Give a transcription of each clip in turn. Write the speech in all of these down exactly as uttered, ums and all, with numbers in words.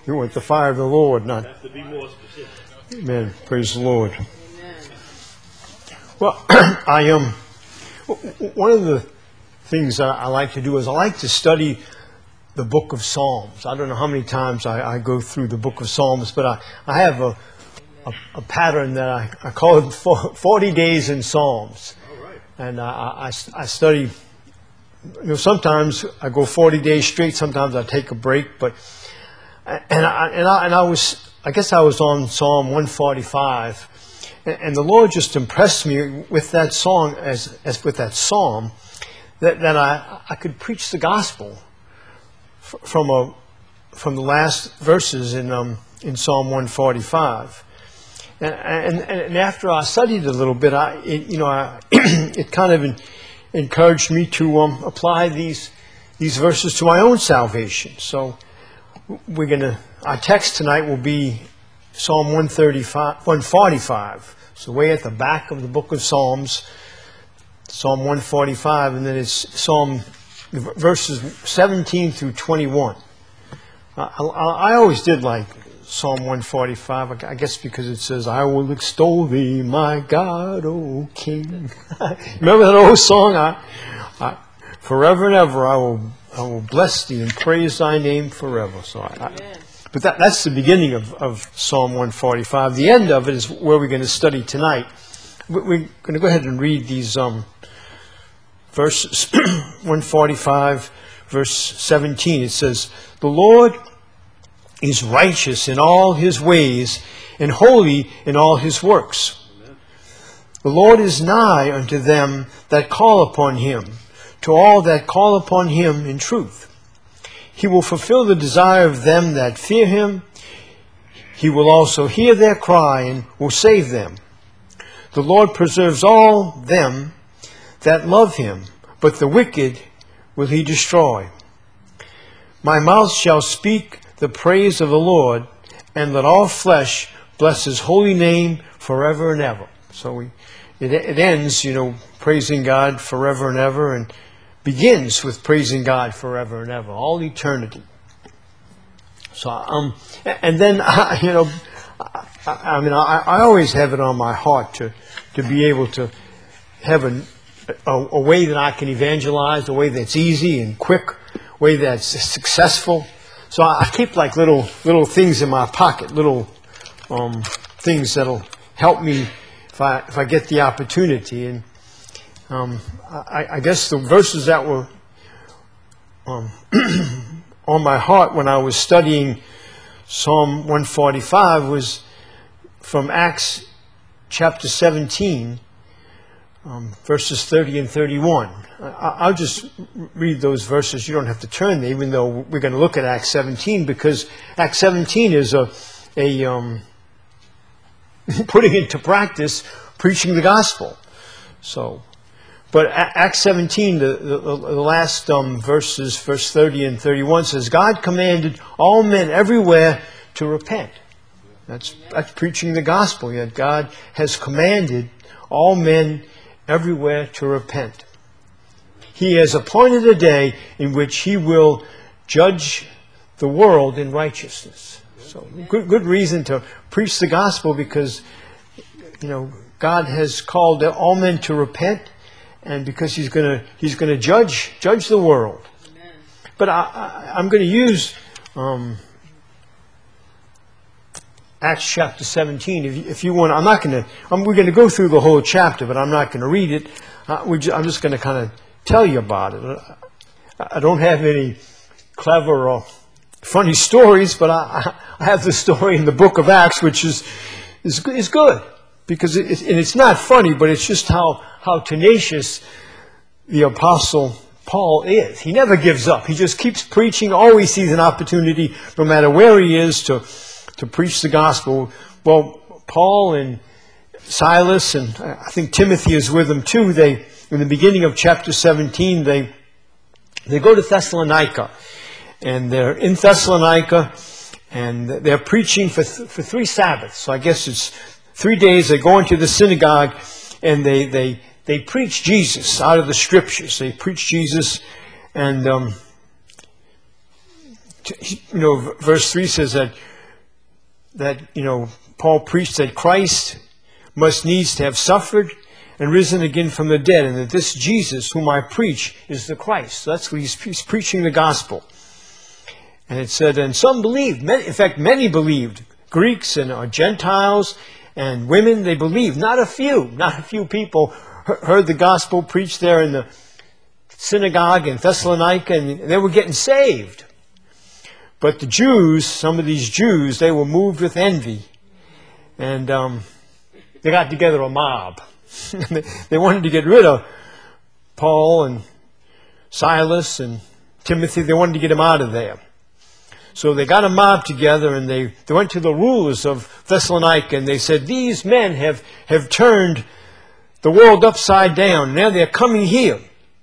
You want the fire of the Lord, not... Have to be more specific. Amen. Praise the Lord. Amen. Well, I am... Um, one of the things that I like to do is I like to study the book of Psalms. I don't know how many times I, I go through the book of Psalms, but I, I have a, a, a pattern that I, I call it forty days in Psalms. All right. And I, I, I study, you know, sometimes I go forty days straight, sometimes I take a break, but, and I, and I, and I was, I guess I was on Psalm one forty-five, and, and the Lord just impressed me with that song, as, as with that psalm, that, that I, I could preach the gospel from a from the last verses in um in Psalm one forty-five, and and, and after I studied a little bit, I it, you know I, it kind of in, encouraged me to um apply these these verses to my own salvation. So we're gonna our text tonight will be Psalm one thirty-five, one forty-five. So way at the back of the book of Psalms, Psalm one forty-five, and then it's Psalm. Verses seventeen through twenty-one. I, I, I always did like Psalm one forty-five, I guess because it says, I will extol thee, my God, O King. Remember that old song? I, I, forever and ever I will I will bless thee and praise thy name forever. So, I, I, But that, that's the beginning of, of Psalm one forty-five. The end of it is where we're going to study tonight. We're going to go ahead and read these um Verse one forty-five, verse seventeen, it says, the Lord is righteous in all his ways and holy in all his works. Amen. The Lord is nigh unto them that call upon him, to all that call upon him in truth. He will fulfill the desire of them that fear him. He will also hear their cry and will save them. The Lord preserves all them that love him, but the wicked will he destroy. My mouth shall speak the praise of the Lord, and let all flesh bless his holy name forever and ever. So we, it, it ends, you know, praising God forever and ever, and begins with praising God forever and ever, all eternity. So, um, and then, you know, I, I mean, I, I always have it on my heart to, to be able to have a, a, a way that I can evangelize, a way that's easy and quick, a way that's successful. So I, I keep like little little things in my pocket, little um, things that'll help me if I if I get the opportunity. And um, I, I guess the verses that were um, on my heart when I was studying Psalm one forty-five was from Acts chapter seventeen, um, verses thirty and thirty-one. I, I'll just read those verses. You don't have to turn there, even though we're going to look at Acts seventeen, because Acts seventeen is a, a um, putting into practice preaching the gospel. So, but Acts seventeen, the, the, the last um, verses, verse thirty and thirty-one says, God commanded all men everywhere to repent. That's, that's preaching the gospel. Yet God has commanded all men everywhere to repent. He has appointed a day in which he will judge the world in righteousness. So good, good reason to preach the gospel, because, you know, God has called all men to repent, and because He's going to He's going to judge judge the world. Amen. But I, I, I'm going to use um, Acts chapter seventeen. If you, if you want, I'm not going to. I'm, we're going to go through the whole chapter, but I'm not going to read it. Uh, we just, I'm just going to kind of tell you about it. I don't have any clever or funny stories, but I, I have the story in the book of Acts, which is is is good. Because it, and it's not funny, but it's just how, how tenacious the Apostle Paul is. He never gives up. He just keeps preaching, always sees an opportunity, no matter where he is, to, to preach the gospel. Well, Paul and Silas, and I think Timothy is with them too, they, in the beginning of chapter seventeen, they, they go to Thessalonica. And they're in Thessalonica, and they're preaching for, th- for three Sabbaths. So I guess it's Three days they go into the synagogue and they, they, they preach Jesus out of the scriptures. They preach Jesus, and um, you know, verse three says that, that, you know, Paul preached that Christ must needs to have suffered and risen again from the dead, and that this Jesus whom I preach is the Christ. So that's what he's, he's preaching the gospel. And it said, and some believed, many, in fact, many believed, Greeks and uh, Gentiles and women, they believed. Not a few, not a few people heard the gospel preached there in the synagogue in Thessalonica, and they were getting saved. But the Jews, some of these Jews, they were moved with envy. And um, they got together a mob. They wanted to get rid of Paul and Silas and Timothy. They wanted to get them out of there. So they got a mob together, and they, they went to the rulers of Thessalonica, and they said, these men have, have turned the world upside down. Now they're coming here.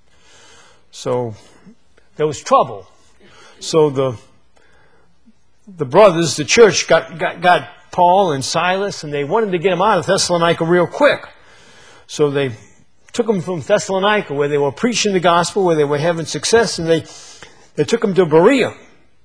So there was trouble. So the the brothers, the church, got, got, got Paul and Silas, and they wanted to get them out of Thessalonica real quick. So they took them from Thessalonica, where they were preaching the gospel, where they were having success, and they, they took them to Berea.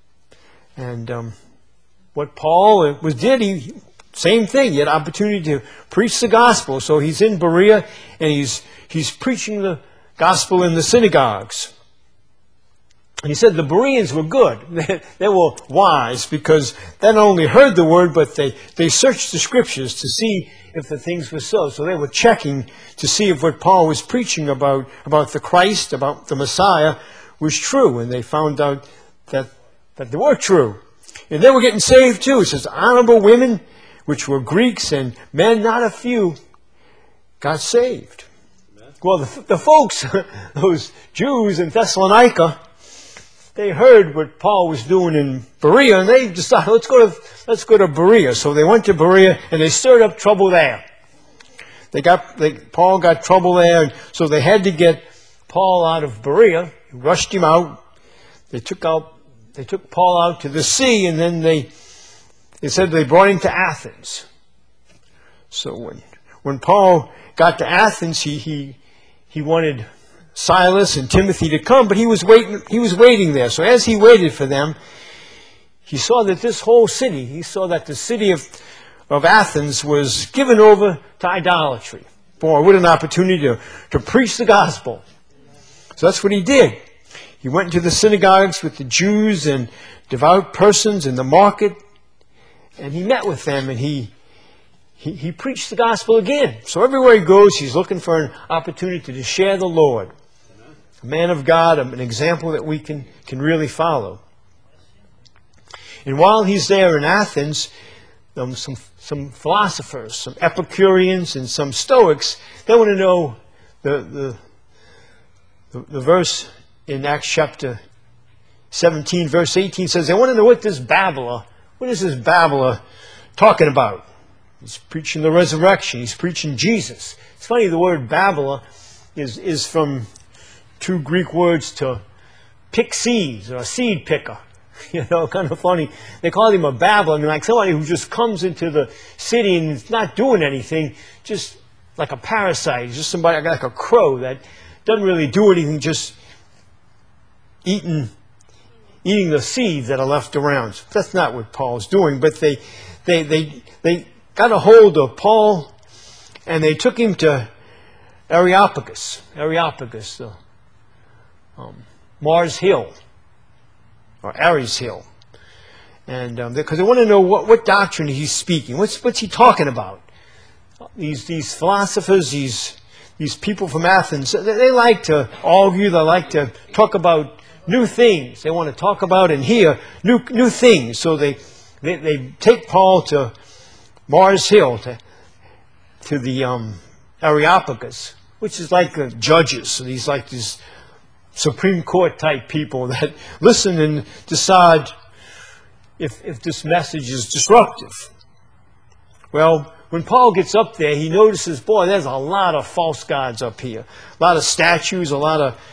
And um, what Paul was did, he same thing. He had opportunity to preach the gospel. So he's in Berea, and he's he's preaching the gospel in the synagogues. And he said the Bereans were good. They, they were wise, because they not only heard the word, but they, they searched the scriptures to see if the things were so. So they were checking to see if what Paul was preaching about, about the Christ, about the Messiah, was true. And they found out that, that they were true. And they were getting saved too. It says honorable women, which were Greeks, and men, not a few, got saved. Well, the, the folks, those Jews in Thessalonica, they heard what Paul was doing in Berea, and they decided, let's go to let's go to Berea. So they went to Berea, and they stirred up trouble there. They got they, Paul got trouble there, and so they had to get Paul out of Berea. Rushed him out. They took out they took Paul out to the sea, and then they they said they brought him to Athens. So when when Paul got to Athens, he he he wanted Silas and Timothy to come, but he was waiting he was waiting there. So as he waited for them, he saw that this whole city, he saw that the city of, of Athens was given over to idolatry. Boy, what an opportunity to, to preach the gospel. So that's what he did. He went into the synagogues with the Jews and devout persons in the market, and he met with them, and he He, he preached the gospel again. So everywhere he goes, he's looking for an opportunity to share the Lord. A man of God, an example that we can, can really follow. And while he's there in Athens, um, some, some philosophers, some Epicureans and some Stoics, they want to know the, the, the, the verse in Acts chapter seventeen, verse eighteen says, they want to know what this babbler, what is this babbler talking about? He's preaching the resurrection. He's preaching Jesus. It's funny, the word babbler is, is from two Greek words to pick seeds, or a seed picker. You know, kind of funny. They call him a babbler. I mean, like somebody who just comes into the city and is not doing anything, just like a parasite. Just somebody like a crow that doesn't really do anything, just eating, eating the seeds that are left around. So that's not what Paul's doing, but they, they, they, they, got a hold of Paul, and they took him to Areopagus, Areopagus, uh, um, Mars Hill, or Ares Hill, and because um, they, they want to know what, what doctrine he's speaking, what's what's he talking about? These these philosophers, these these people from Athens, they, they like to argue, they like to talk about new things. They want to talk about and hear new new things. So they they, they take Paul to Mars Hill, to, to the um, Areopagus, which is like the judges. So these like these Supreme Court type people that listen and decide if, if this message is disruptive. Well, when Paul gets up there, he notices, boy, there's a lot of false gods up here. A lot of statues, a lot of,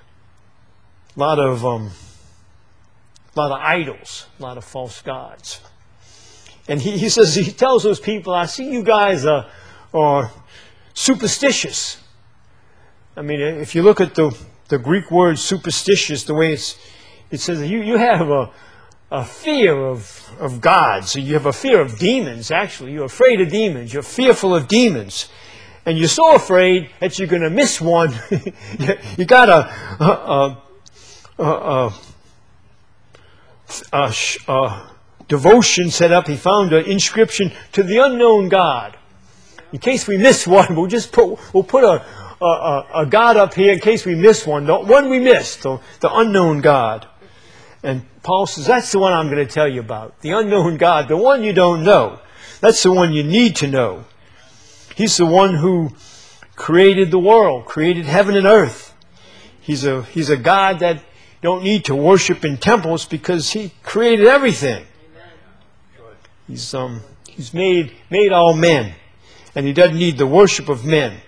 lot of, um, a lot of idols, a lot of false gods. And he, he says, he tells those people, I see you guys are, are superstitious. I mean, if you look at the, the Greek word superstitious, the way it's, it says you, you have a, a fear of, of God. So you have a fear of demons, actually. You're afraid of demons. You're fearful of demons. And you're so afraid that you're going to miss one. you, you got a, a, a, a, a, a devotion set up. He found an inscription to the unknown God. In case we miss one, we'll just put, we'll put a, a, a God up here in case we miss one. The one we missed, the, the unknown God. And Paul says, that's the one I'm going to tell you about. The unknown God, the one you don't know. That's the one you need to know. He's the one who created the world, created heaven and earth. He's a, he's a God that you don't need to worship in temples because He created everything. He's, um, he's made, made all men. And He doesn't need the worship of men.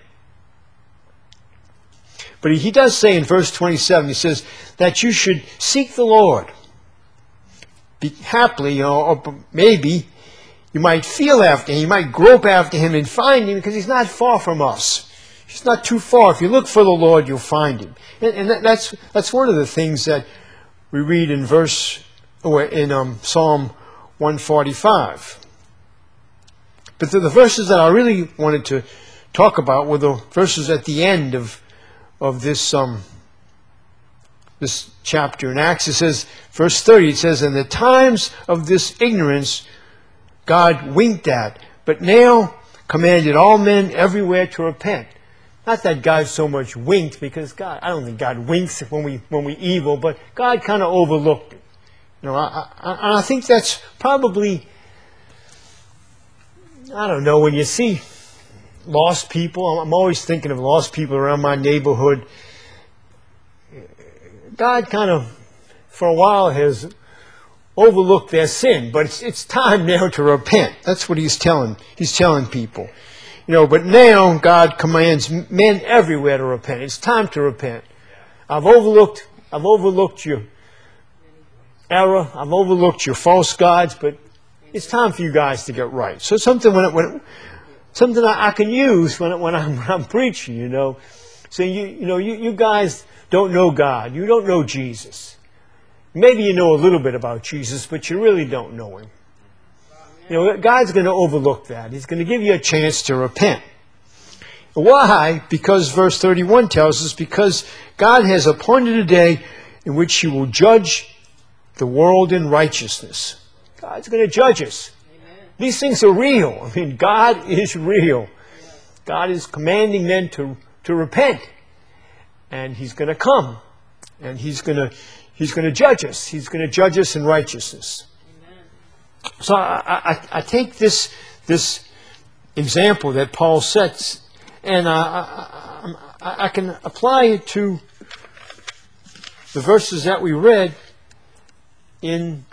But he does say in verse twenty-seven, he says that you should seek the Lord. Be happily, you know, or maybe you might feel after Him, you might grope after Him and find Him because He's not far from us. He's not too far. If you look for the Lord, you'll find Him. And, and that, that's that's one of the things that we read in verse or in um, Psalm one forty-five. But the, the verses that I really wanted to talk about were the verses at the end of of this um this chapter in Acts. It says, verse thirty, it says, in the times of this ignorance God winked at, but now commanded all men everywhere to repent. Not that God so much winked, because God, I don't think God winks when we when we evil, but God kind of overlooked it. You know, I, I, I think that's probably, I don't know, when you see lost people, I'm always thinking of lost people around my neighborhood. God kind of, for a while, has overlooked their sin, but it's, it's time now to repent. That's what He's telling. He's telling people, you know. But now God commands men everywhere to repent. It's time to repent. I've overlooked. I've overlooked your error. I've overlooked your false gods, but it's time for you guys to get right. So something when it, when it, something I, I can use when when I'm, when I'm preaching, you know. So you you know you, you guys don't know God. You don't know Jesus. Maybe you know a little bit about Jesus, but you really don't know Him. You know, God's going to overlook that. He's going to give you a chance to repent. Why? Because verse thirty-one tells us, because God has appointed a day in which He will judge the world in righteousness. God's going to judge us. These things are real. I mean, God is real. God is commanding men to, to repent. And He's going to come. And He's going to He's going to judge us. He's going to judge us in righteousness. Amen. So I, I, I take this, this example that Paul sets, and I, I, I, I can apply it to the verses that we read in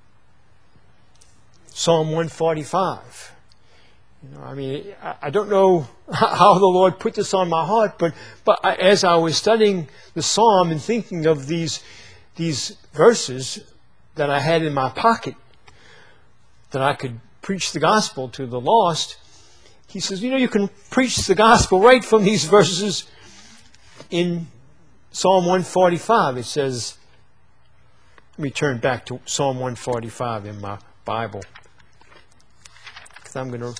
Psalm one forty-five. You know, I mean, I, I don't know how the Lord put this on my heart, but but I, as I was studying the Psalm and thinking of these these verses that I had in my pocket, that I could preach the gospel to the lost, He says, you know, you can preach the gospel right from these verses in Psalm one forty-five. It says, let me turn back to Psalm one forty-five in my Bible. I'm going to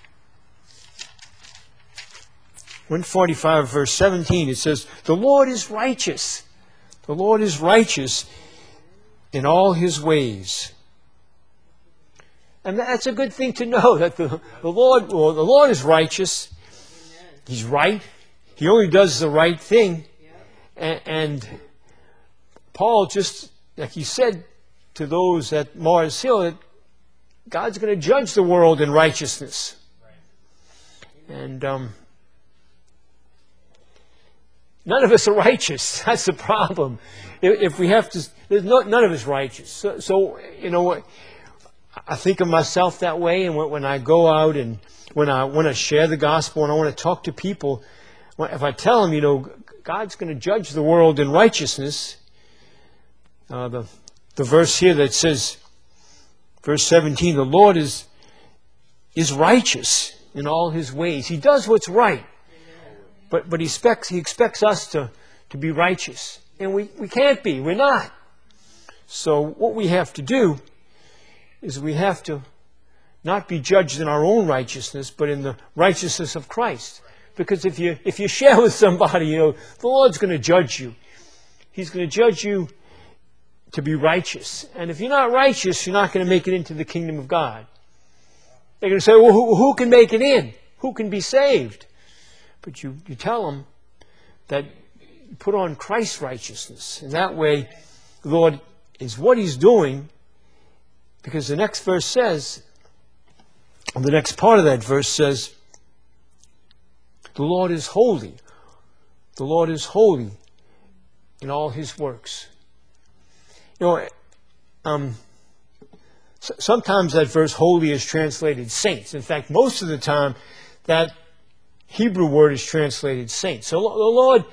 one forty-five verse seventeen, it says, the Lord is righteous. The Lord is righteous in all His ways. And that's a good thing to know, that the, the Lord well, the Lord is righteous. He's right. He only does the right thing. And, and Paul, just like he said to those at Mars Hill, that God's going to judge the world in righteousness. And um, none of us are righteous. That's the problem. If, if we have to, there's no, none of us righteous. So, so, you know, I think of myself that way. And when, when I go out and when I want to share the gospel and I want to talk to people, if I tell them, you know, God's going to judge the world in righteousness, uh, the the verse here that says, verse seventeen, the Lord is is righteous in all His ways. He does what's right. But but He expects He expects us to, to be righteous. And we, we can't be. We're not. So what we have to do is we have to not be judged in our own righteousness, but in the righteousness of Christ. Because if you if you share with somebody, you know, the Lord's going to judge you. He's going to judge you to be righteous. And if you're not righteous, you're not going to make it into the kingdom of God. They're going to say, well, who, who can make it in? Who can be saved? But you, you tell them that you put on Christ's righteousness. And that way, the Lord is what He's doing, because the next verse says, the next part of that verse says, the Lord is holy. The Lord is holy in all His works. You know, um, sometimes that verse holy is translated saints. In fact, most of the time that Hebrew word is translated saints. So the Lord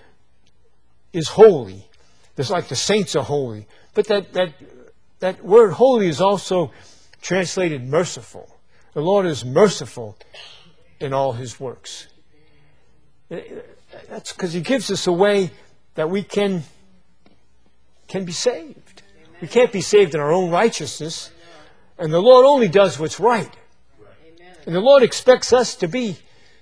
is holy. It's like the saints are holy. But that, that, that word holy is also translated merciful. The Lord is merciful in all His works. That's because He gives us a way that we can, can be saved. We can't be saved in our own righteousness. And the Lord only does what's right. And the Lord expects us to be,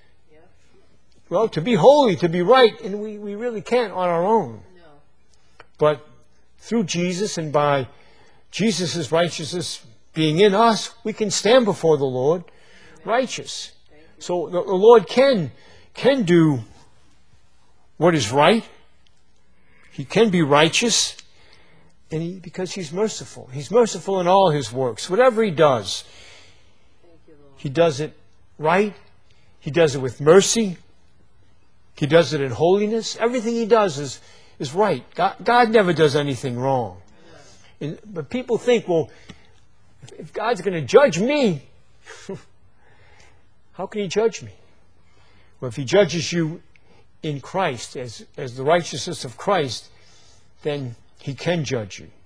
well, to be holy, to be right. And we, we really can't on our own. But through Jesus and by Jesus' righteousness being in us, we can stand before the Lord righteous. So the, the Lord can, can do what is right. He can be righteous, and he, because He's merciful. He's merciful in all His works. Whatever He does, He does it right. He does it with mercy. He does it in holiness. Everything He does is, is right. God, God never does anything wrong. And, but people think, well, if, if God's going to judge me, how can He judge me? Well, if He judges you in Christ, as, as the righteousness of Christ, then He can judge you.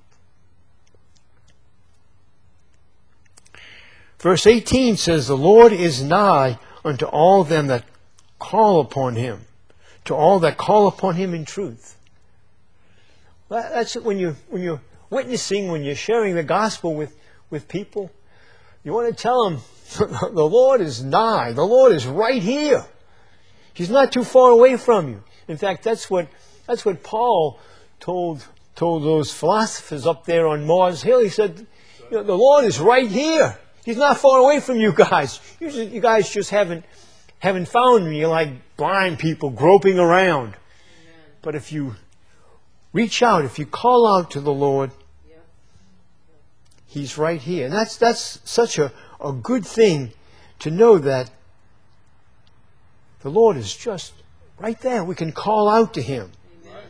Verse eighteen says, the Lord is nigh unto all them that call upon Him, to all that call upon Him in truth. Well, that's it. When, you, when you're witnessing, when you're sharing the gospel with, with people, you want to tell them, the Lord is nigh. The Lord is right here. He's not too far away from you. In fact, that's what that's what Paul told told those philosophers up there on Mars Hill. He said, you know, the Lord is right here. He's not far away from you guys. You, just, you guys just haven't haven't found me. You're like blind people groping around. Amen. But if you reach out, if you call out to the Lord, yeah. He's right here. And that's that's such a, a good thing to know that the Lord is just right there. We can call out to Him. Amen.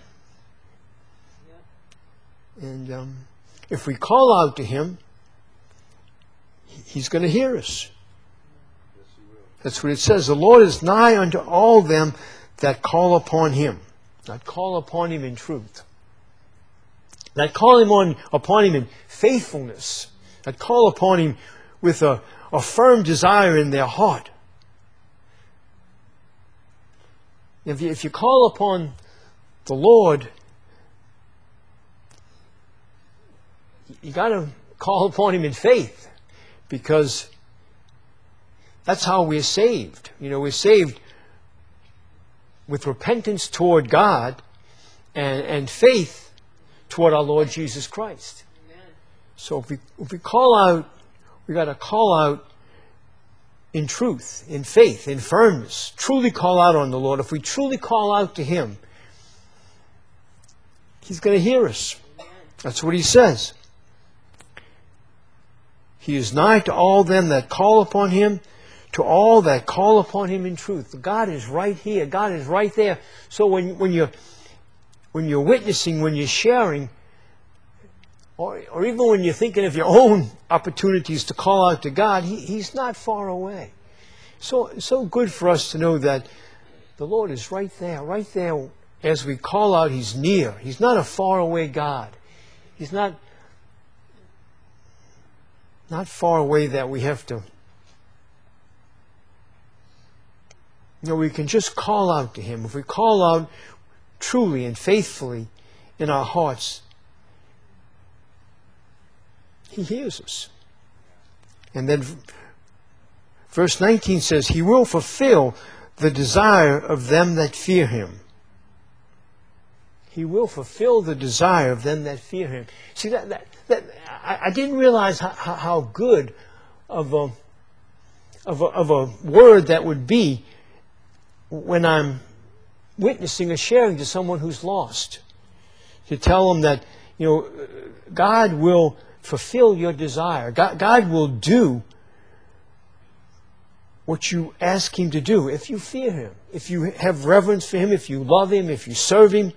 And um, if we call out to Him, He's going to hear us. That's what it says. The Lord is nigh unto all them that call upon Him. That call upon Him in truth. That call him on, upon Him in faithfulness. That call upon Him with a, a firm desire in their heart. If you, if you call upon the Lord, you got to call upon Him in faith, because that's how we're saved. You know, we're saved with repentance toward God and, and faith toward our Lord Jesus Christ. Amen. So if we if we call out, we got to call out in truth, in faith, in firmness. Truly call out on the Lord. If we truly call out to Him, He's going to hear us. That's what He says. He is nigh to all them that call upon Him, to all that call upon Him in truth. God is right here. God is right there. So when, when you're when you're witnessing, when you're sharing, or, or even when you're thinking of your own opportunities to call out to God, he, He's not far away. So it's so good for us to know that the Lord is right there, right there. As we call out, He's near. He's not a far away God. He's not, not far away that we have to, you know, we can just call out to Him. If we call out truly and faithfully in our hearts, He hears us. And then verse nineteen says, He will fulfill the desire of them that fear Him. He will fulfill the desire of them that fear Him. See, that, that, that I, I didn't realize how, how, how good of a, of, a, of a word that would be when I'm witnessing or sharing to someone who's lost. To tell them that, you know, God will fulfill your desire. God, God will do what you ask Him to do if you fear Him, if you have reverence for Him, if you love Him, if you serve Him.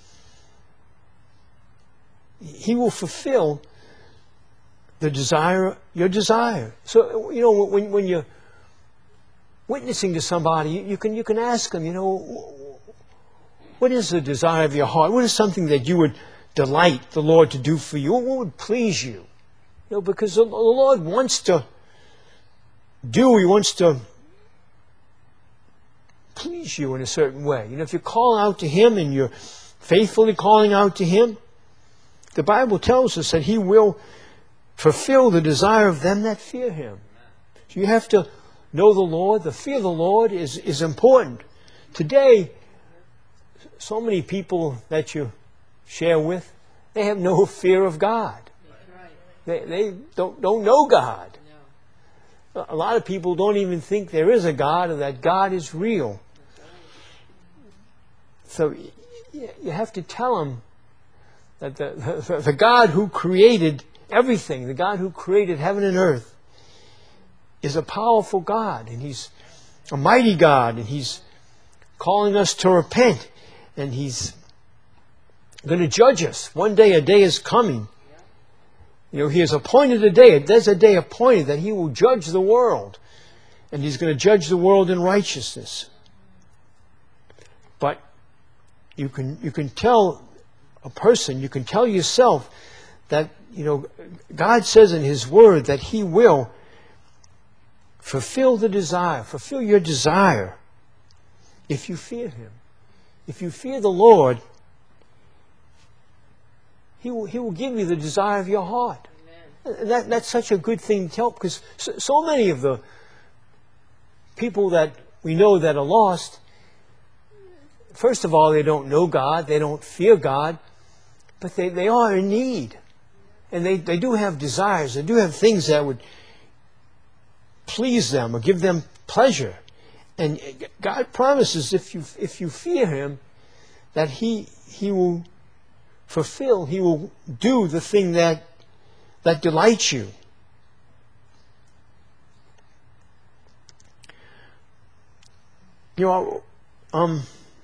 He will fulfill the desire, your desire. So, you know, when, when you're witnessing to somebody, you, you can you can ask them, you know, what is the desire of your heart? What is something that you would delight the Lord to do for you? What would please you? You know, because the, the Lord wants to do, He wants to please you in a certain way. You know, if you call out to Him and you're faithfully calling out to Him, the Bible tells us that He will fulfill the desire of them that fear Him. So you have to know the Lord. The fear of the Lord is, is important. Today, so many people that you share with, they have no fear of God. They, they don't, don't know God. A lot of people don't even think there is a God or that God is real. So you have to tell them that the, the, the God who created everything, the God who created heaven and earth, is a powerful God, and He's a mighty God, and He's calling us to repent, and He's going to judge us. One day, a day is coming. You know, He has appointed a day. There's a day appointed that He will judge the world. And He's going to judge the world in righteousness. But you can you can tell a person, you can tell yourself that, you know, God says in His Word that He will fulfill the desire, fulfill your desire if you fear Him. If you fear the Lord, He will, he will give you the desire of your heart. That, that's such a good thing to tell, because so, so many of the people that we know that are lost, first of all, they don't know God, they don't fear God, but they, they are in need. And they, they do have desires, they do have things that would please them or give them pleasure. And God promises if you if you fear Him, that He He will fulfill, He will do the thing that that delights you. You know, um,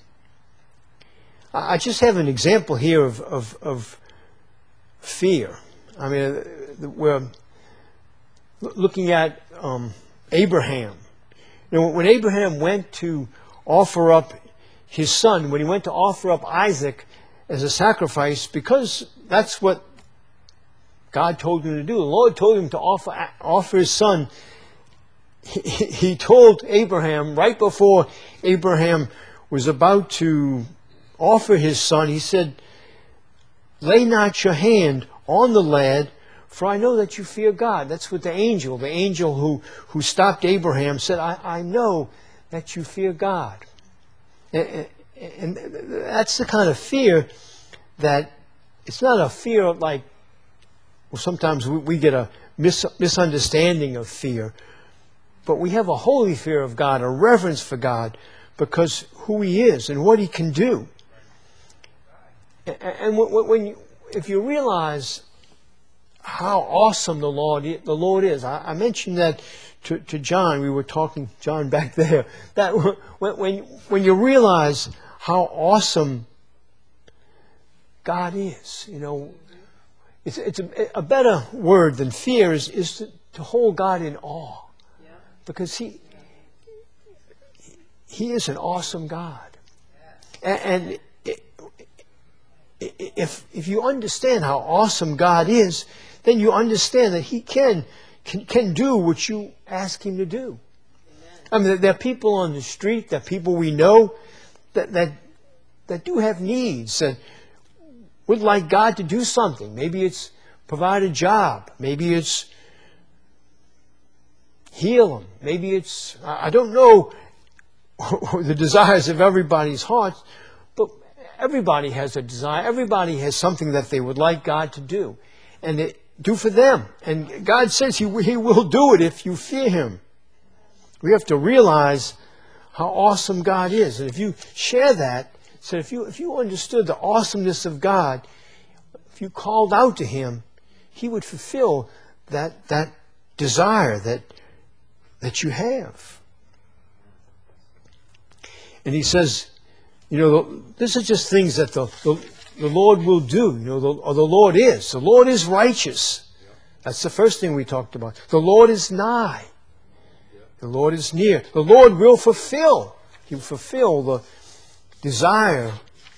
I just have an example here of of, of fear. I mean, we're looking at um, Abraham. You know, when Abraham went to offer up his son, when he went to offer up Isaac as a sacrifice, because that's what God told him to do. The Lord told him to offer offer his son. He, he told Abraham, right before Abraham was about to offer his son, He said, "Lay not your hand on the lad, for I know that you fear God." That's what the angel, the angel who, who stopped Abraham said, I, I know that you fear God. And, and that's the kind of fear that, it's not a fear of like, well, sometimes we, we get a mis, misunderstanding of fear, but we have a holy fear of God, a reverence for God, because who He is and what He can do. And, and when, when you, if you realize how awesome the Lord the Lord is. I, I mentioned that to, to John. We were talking, John back there, that when, when, when you realize how awesome God is, you know, it's, it's a, a better word than fear is, is to, to hold God in awe. Because He He is an awesome God. And, and if, if you understand how awesome God is, then you understand that He can, can, can do what you ask Him to do. Amen. I mean, there are people on the street, there are people we know that, that, that do have needs, that would like God to do something. Maybe it's provide a job. Maybe it's heal them. Maybe it's, I don't know the desires of everybody's hearts, but everybody has a desire. Everybody has something that they would like God to do. And it, do for them. And God says he, he will do it if you fear Him. We have to realize how awesome God is. And if you share that, so if you if you understood the awesomeness of God, if you called out to Him, He would fulfill that that desire that that you have. And He says, you know, this is just things that the, the, the Lord will do, you know, the, or the Lord is. The Lord is righteous. That's the first thing we talked about. The Lord is nigh. The Lord is near. The Lord will fulfill. He will fulfill the desire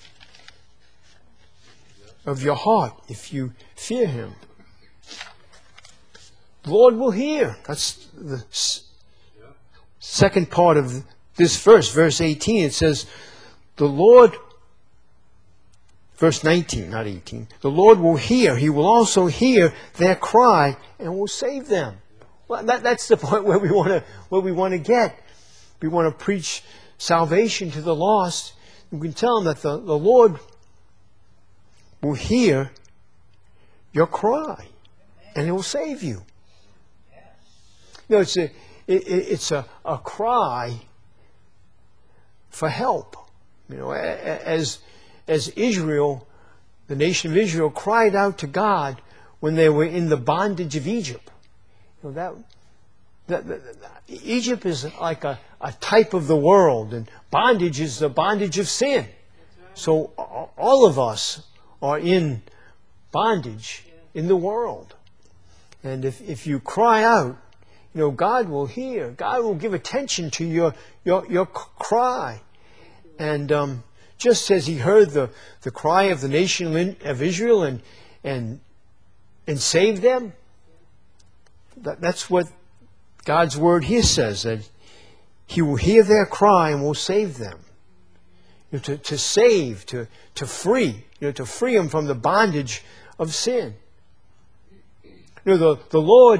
of your heart if you fear Him. The Lord will hear. That's the second part of this verse, verse eighteen. It says, the Lord, verse nineteen, not eighteen, the Lord will hear. He will also hear their cry and will save them. Well, that, that's the point where we want to where we want to get. We want to preach salvation to the lost. We can tell them that the, the Lord will hear your cry and He will save you. You know, it's a it, it's a, a cry for help. You know, as as Israel, the nation of Israel, cried out to God when they were in the bondage of Egypt. You know, that, that, that, that Egypt is like a, a type of the world, and bondage is the bondage of sin. So all of us are in bondage in the world. And if, if you cry out, you know, God will hear. God will give attention to your your, your cry. And um, just as He heard the, the cry of the nation of Israel and and and saved them, that, that's what God's Word here says, that He will hear their cry and will save them. You know, to, to save, to, to free, you know, to free them from the bondage of sin. You know, the, the Lord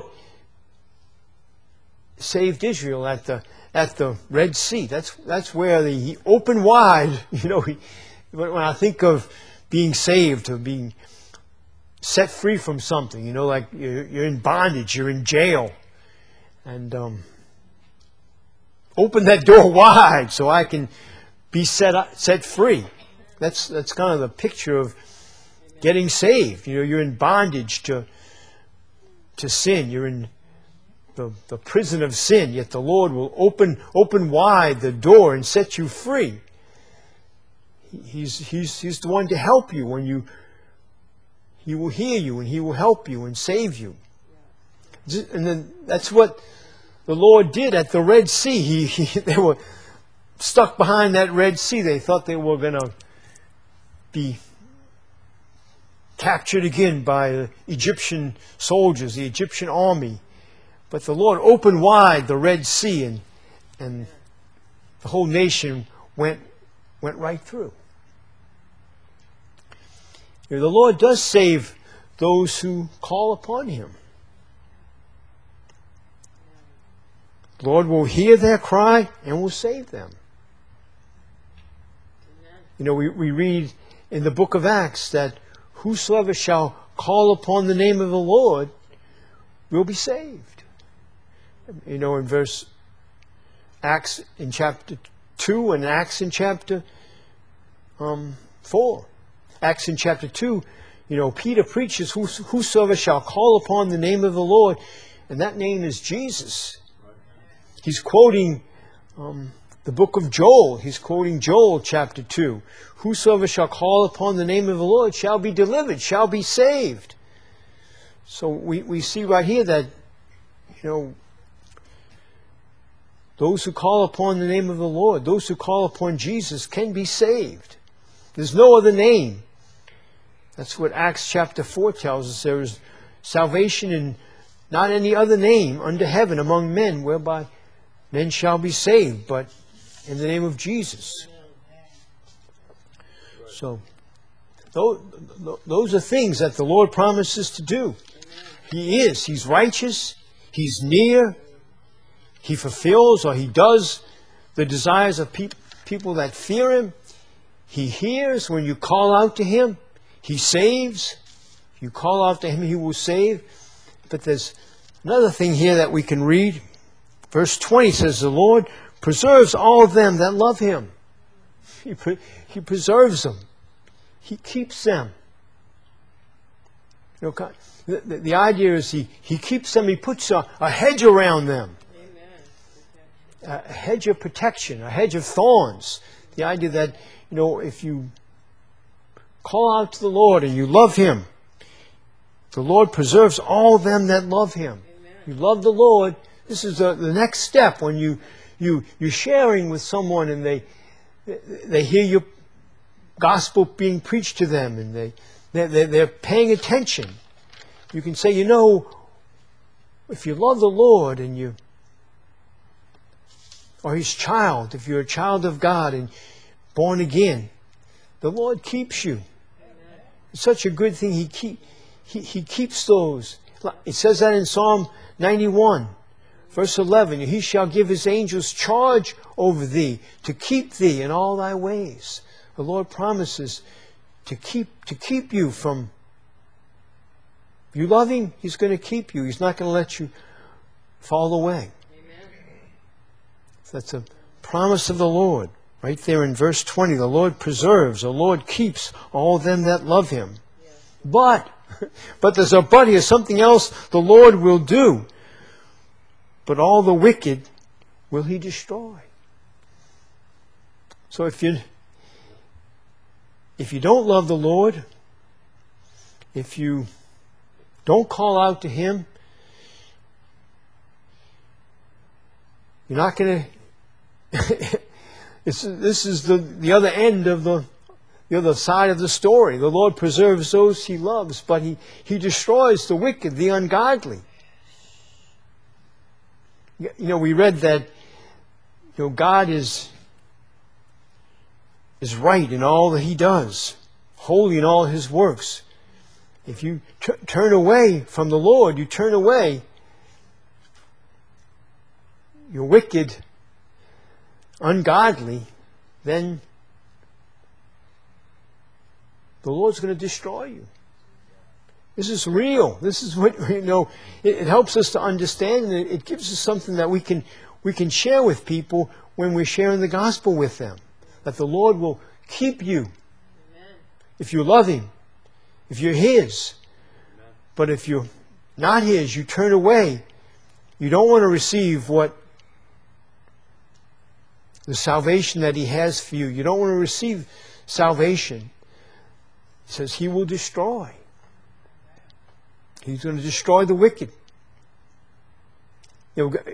saved Israel at the at the Red Sea. That's that's where the, He opened wide. You know, he, when I think of being saved, of being set free from something, you know, like you're, you're in bondage, you're in jail, and um, open that door wide so I can be set set free. That's that's kind of the picture of getting saved. You know, you're in bondage to to sin. You're in The, the prison of sin, yet the Lord will open open wide the door and set you free. He's He's He's the one to help you when you He will hear you and He will help you and save you. And then that's what the Lord did at the Red Sea. He, he they were stuck behind that Red Sea. They thought they were going to be captured again by the Egyptian soldiers, the Egyptian army. But the Lord opened wide the Red Sea, and and the whole nation went went right through. You know, the Lord does save those who call upon Him. The Lord will hear their cry and will save them. You know, we, we read in the book of Acts that whosoever shall call upon the name of the Lord will be saved. You know, in verse Acts in chapter two and Acts in chapter um, four. Acts in chapter two, you know, Peter preaches, whosoever shall call upon the name of the Lord, and that name is Jesus. He's quoting um, the book of Joel. He's quoting Joel chapter two. Whosoever shall call upon the name of the Lord shall be delivered, shall be saved. So we, we see right here that, you know, those who call upon the name of the Lord, those who call upon Jesus can be saved. There's no other name. That's what Acts chapter four tells us. There is salvation in not any other name under heaven among men whereby men shall be saved, but in the name of Jesus. So those, those are things that the Lord promises to do. He is. He's righteous. He's near. He fulfills, or He does, the desires of pe- people that fear Him. He hears when you call out to Him. He saves. You call out to Him, He will save. But there's another thing here that we can read. Verse twenty says, the Lord preserves all of them that love Him. He, pre- he preserves them. He keeps them. You know, the, the, the idea is he, he keeps them, He puts a, a hedge around them. Amen. A, a hedge of protection, a hedge of thorns. The idea that, you know, if you call out to the Lord and you love Him, the Lord preserves all them that love Him. Amen. You love the Lord. This is the, the next step when you, you, you're sharing with someone and they, they hear your gospel being preached to them and they, they, they're paying attention. You can say, you know, if you love the Lord and you, or His child, if you're a child of God and born again, the Lord keeps you. Amen. It's such a good thing. He keep, he, he keeps those. It says that in Psalm ninety-one, verse eleven. He shall give His angels charge over thee, to keep thee in all thy ways. The Lord promises to keep to keep you from. You love Him, He's going to keep you. He's not going to let you fall away. Amen. That's a promise of the Lord. Right there in verse twenty, the Lord preserves, the Lord keeps all them that love Him. Yeah. But, but there's a but here, something else the Lord will do. But all the wicked will He destroy. So if you, if you don't love the Lord, if you don't call out to Him, you're not going to... It's, this is the, the other end of the, the other side of the story. The Lord preserves those He loves, but He, he destroys the wicked, the ungodly. You know, we read that, you know, God is, is right in all that He does, holy in all His works. If you t- turn away from the Lord, you turn away, you're wicked, ungodly, then the Lord's going to destroy you. This is real. This is what, you know, it, it helps us to understand, and it, it gives us something that we can we can share with people when we're sharing the gospel with them. That the Lord will keep you. Amen. If you love Him, if you're His. Amen. But if you're not His, you turn away. You don't want to receive what the salvation that He has for you. You don't want to receive salvation. It says He will destroy. He's going to destroy the wicked. You know,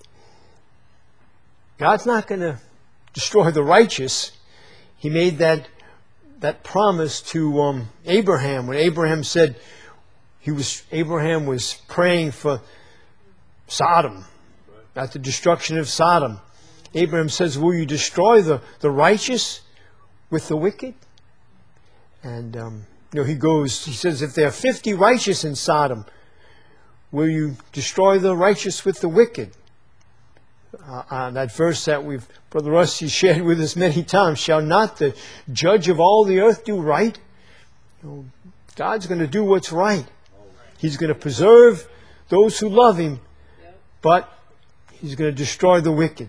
God's not going to destroy the righteous. He made that that promise to um, Abraham when Abraham said he was Abraham was praying for Sodom, at the destruction of Sodom. Abraham says, will you destroy the, the righteous with the wicked? And, um, you know, he goes, he says, if there are fifty righteous in Sodom, will you destroy the righteous with the wicked? Uh, uh, that verse that we've, Brother Rusty shared with us many times, shall not the judge of all the earth do right? You know, God's going to do what's right. He's going to preserve those who love Him, but He's going to destroy the wicked.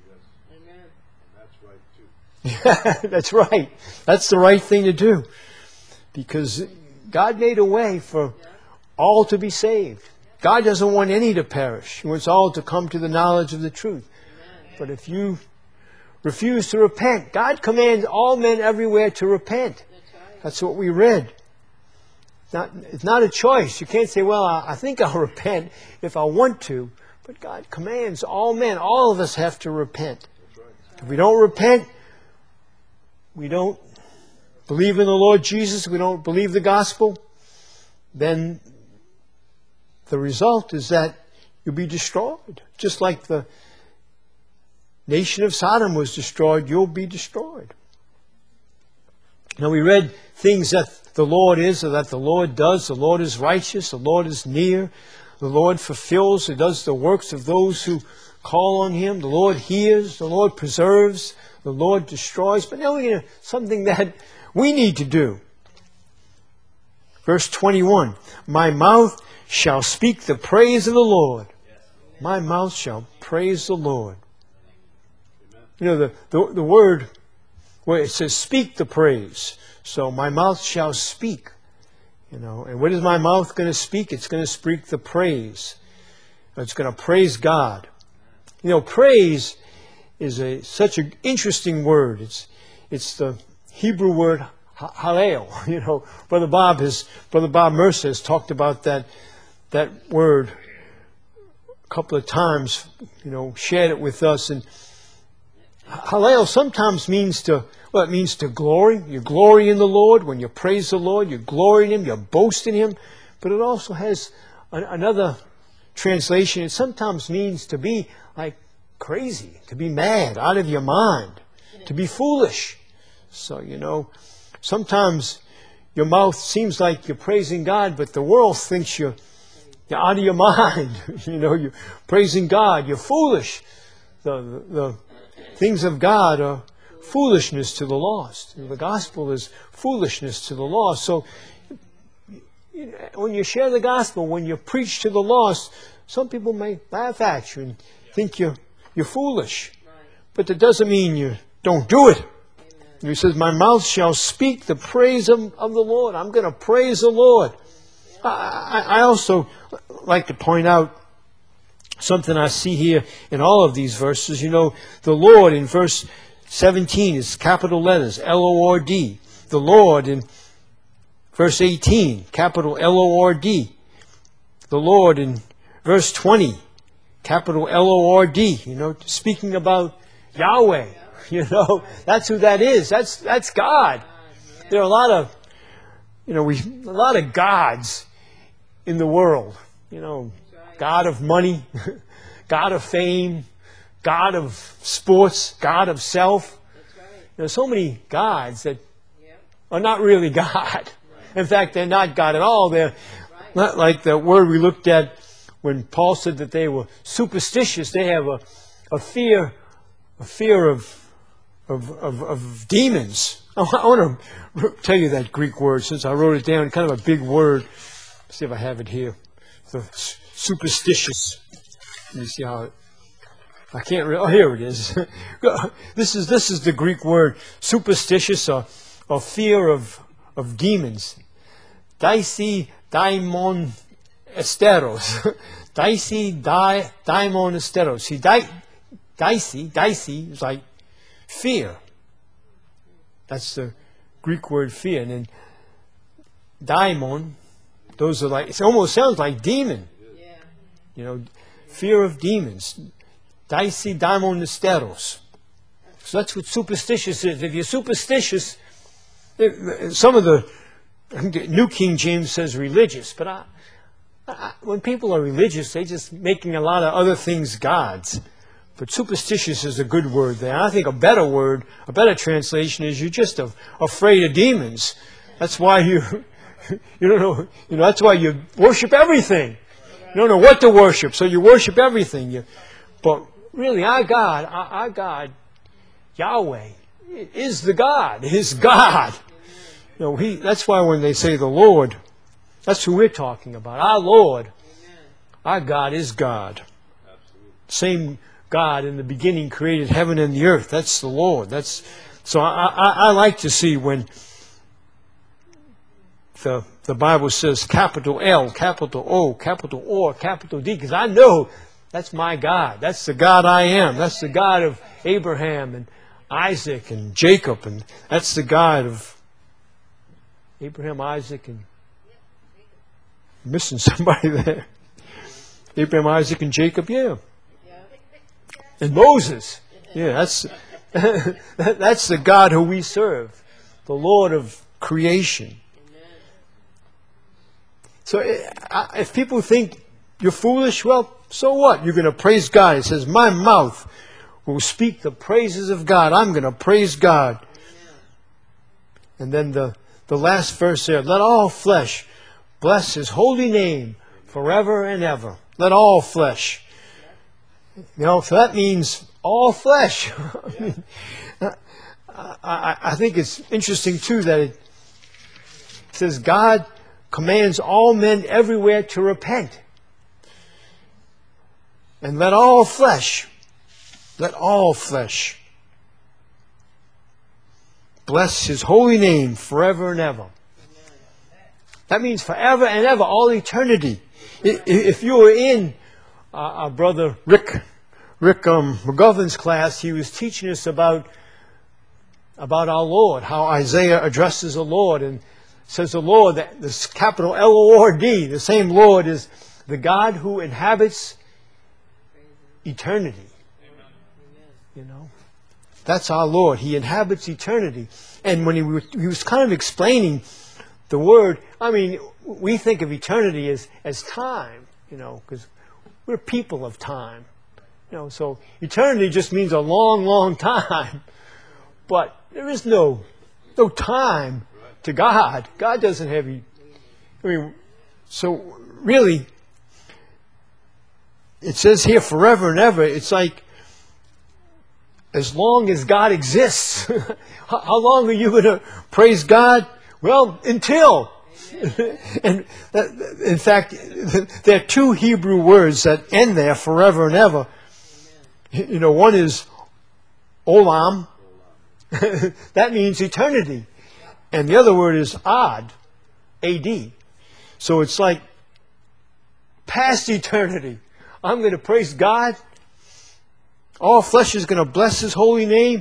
That's right. That's the right thing to do. Because God made a way for all to be saved. God doesn't want any to perish. He wants all to come to the knowledge of the truth. But if you refuse to repent, God commands all men everywhere to repent. That's what we read. It's not, it's not a choice. You can't say, well, I, I think I'll repent if I want to. But God commands all men, all of us have to repent. If we don't repent, we don't believe in the Lord Jesus, we don't believe the gospel, then the result is that you'll be destroyed. Just like the nation of Sodom was destroyed, you'll be destroyed. Now we read things that the Lord is, or that the Lord does. The Lord is righteous. The Lord is near. The Lord fulfills. He does the works of those who call on Him. The Lord hears. The Lord preserves. The Lord destroys. But now you know, something that we need to do. Verse twenty-one, my mouth shall speak the praise of the Lord. My mouth shall praise the Lord. You know, the, the, the word, where it says speak the praise. So my mouth shall speak. You know, and what is my mouth going to speak? It's going to speak the praise. It's going to praise God. You know, praise is a such an interesting word. It's it's the Hebrew word hallel. You know, Brother Bob has Brother Bob Mercer has talked about that that word a couple of times. You know, shared it with us. And hallel sometimes means to well, it means to glory. You glory in the Lord when you praise the Lord. You glory in Him. You boast in Him. But it also has an, another translation. It sometimes means to be like crazy, to be mad, out of your mind, to be foolish. So, you know, sometimes your mouth seems like you're praising God, but the world thinks you're, you're out of your mind. You know, you're praising God. You're foolish. The, the, the things of God are foolishness to the lost. The gospel is foolishness to the lost. So when you share the gospel, when you preach to the lost, some people may laugh at you and think you're, you're foolish. But that doesn't mean you don't do it. He says, my mouth shall speak the praise of, of the Lord. I'm going to praise the Lord. I, I, I also like to point out something I see here in all of these verses. You know, the Lord in verse seventeen is capital letters, L O R D. The Lord in verse eighteen, capital L O R D. The Lord in verse twenty, capital L O R D. You know, speaking about Yahweh. You know, that's who that is. That's that's God. There are a lot of, you know, we a lot of gods in the world. You know, God of money, God of fame, God of sports, God of self. There's so many gods that are not really God. In fact, they're not God at all. They're not like the word we looked at when Paul said that they were superstitious. They have a, a fear, a fear of Of, of, of demons. I want to tell you that Greek word since I wrote it down, kind of a big word. Let's see if I have it here. The superstitious. Let me see how it, I can't really, oh, here it is. This is this is the Greek word, superstitious, or, or fear of, of demons. Daisi daimon esteros. Daisi di, daimon esteros. See, di, daisi, daisi is like fear. That's the Greek word fear. And then daimon, those are like, it almost sounds like demon. Yeah. You know, fear of demons. Daisi daimon esteros. So that's what superstitious is. If you're superstitious, some of the New King James says religious, but I, I, when people are religious, they're just making a lot of other things gods. But superstitious is a good word there. I think a better word, a better translation is you're just a, afraid of demons. That's why you, you don't know, you know, that's why you worship everything. You don't know what to worship, so you worship everything. You, but really, our God, our, our God, Yahweh, is the God, is God. You know, he, that's why when they say the Lord, that's who we're talking about. Our Lord, our God is God. Same God in the beginning created heaven and the earth. That's the Lord. That's so I, I, I like to see when the the Bible says capital L, capital O, capital O, capital D, because I know that's my God. That's the God I am. That's the God of Abraham and Isaac and Jacob, and that's the God of Abraham, Isaac, and I'm missing somebody there. Abraham, Isaac, and Jacob. Yeah. And Moses, yeah, that's that's the God who we serve, the Lord of creation. So if people think you're foolish, well, so what? You're going to praise God. It says, my mouth will speak the praises of God. I'm going to praise God. And then the, the last verse there. Let all flesh bless his holy name forever and ever. Let all flesh. You know, so that means all flesh. I, mean, I, I, I think it's interesting too that it says God commands all men everywhere to repent. And let all flesh, let all flesh bless his holy name forever and ever. That means forever and ever, all eternity. If you were in uh, our brother Rick, Rick um, McGovern's class, he was teaching us about, about our Lord, how Isaiah addresses the Lord and says the Lord, that this capital L O R D, the same Lord is the God who inhabits eternity. You know, that's our Lord. He inhabits eternity. And when he, he was kind of explaining the word, I mean, we think of eternity as, as time, you know, because we're people of time. You know, so eternity just means a long, long time. But there is no, no time to God. God doesn't have, I mean, so really, it says here forever and ever. It's like as long as God exists. How long are you going to praise God? Well, until. And that, in fact, there are two Hebrew words that end there, forever and ever. You know, one is olam. That means eternity. And the other word is ad, A D. So it's like past eternity. I'm going to praise God. All flesh is going to bless his holy name.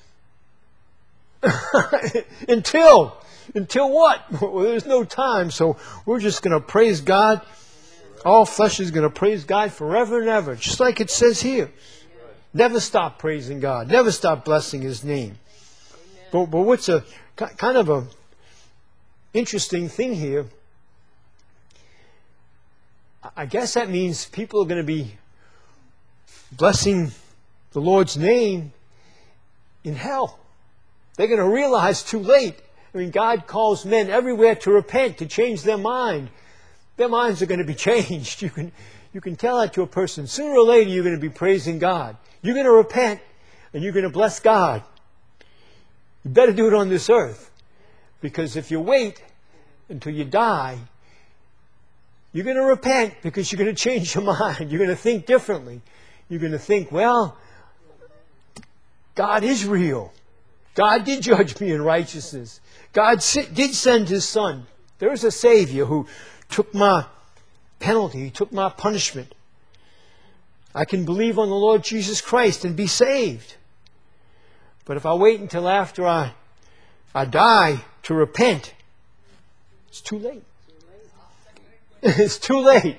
Until. Until what? Well, there's no time. So we're just going to praise God. All flesh is going to praise God forever and ever. Just like it says here. Never stop praising God. Never stop blessing his name. But, but what's a kind of a interesting thing here, I guess that means people are going to be blessing the Lord's name in hell. They're going to realize too late. I mean, God calls men everywhere to repent, to change their mind. Their minds are going to be changed. You can, you can tell that to a person. Sooner or later, you're going to be praising God. You're going to repent, and you're going to bless God. You better do it on this earth. Because if you wait until you die, you're going to repent because you're going to change your mind. You're going to think differently. You're going to think, well, God is real. God did judge me in righteousness. God did send his Son. There is a Savior who took my penalty. He took my punishment. I can believe on the Lord Jesus Christ and be saved. But if I wait until after I, I die to repent, it's too late. It's too late.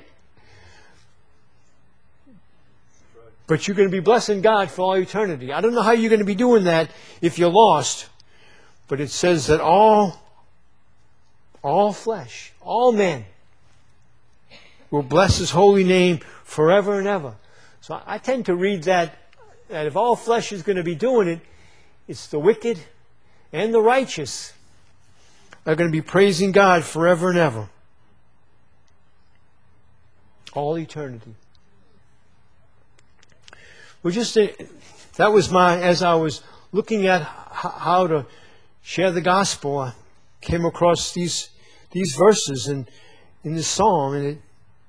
But you're going to be blessing God for all eternity. I don't know how you're going to be doing that if you're lost. But it says that all, all flesh, all men will bless his holy name forever and ever. So I tend to read that, that if all flesh is going to be doing it, it's the wicked and the righteous are going to be praising God forever and ever. All eternity. Well, just uh, that was my, as I was looking at how to share the gospel, I came across these these verses in, in this psalm, and it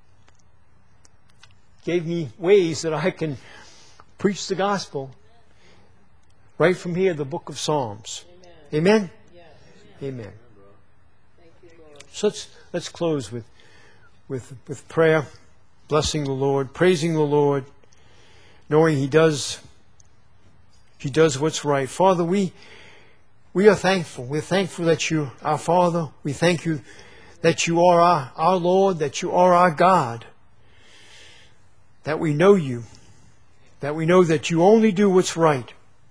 gave me ways that I can preach the gospel right from here, the book of Psalms. Amen? Amen? Yes. Amen. Thank you, Lord. So let's, let's close with, with, with prayer, blessing the Lord, praising the Lord, knowing He does, He does what's right. Father, we we are thankful. We're thankful that you are our Father. We thank you that you are our, our Lord, that you are our God, that we know you, that we know that you only do what's right.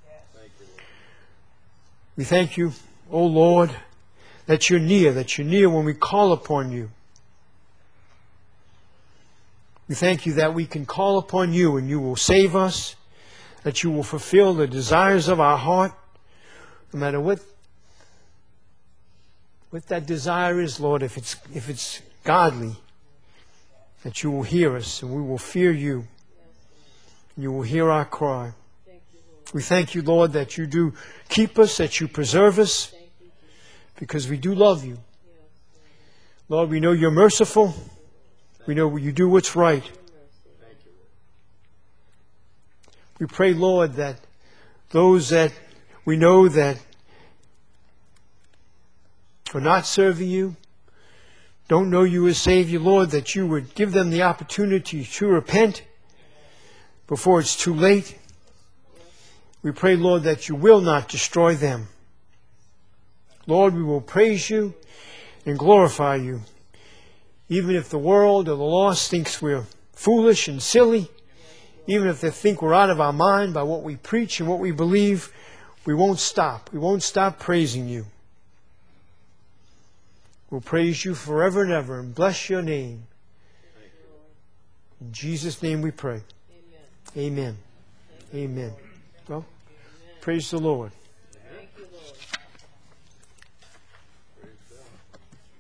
We thank you, O Lord, that you're near, that you're near when we call upon you. We thank you that we can call upon you and you will save us, that you will fulfill the desires of our heart, no matter what, what that desire is, Lord, if it's if it's godly, that you will hear us and we will fear you. You will hear our cry. We thank you, Lord, that you do keep us, that you preserve us, because we do love you. Lord, we know you're merciful. We know you do what's right. We pray, Lord, that those that we know that are not serving you, don't know you as Savior, Lord, that you would give them the opportunity to repent before it's too late. We pray, Lord, that you will not destroy them. Lord, we will praise you and glorify you. Even if the world or the lost thinks we're foolish and silly, even if they think we're out of our mind by what we preach and what we believe, we won't stop. We won't stop praising you. We'll praise you forever and ever and bless your name. In Jesus' name we pray. Amen. Amen. Amen. Well, praise the Lord.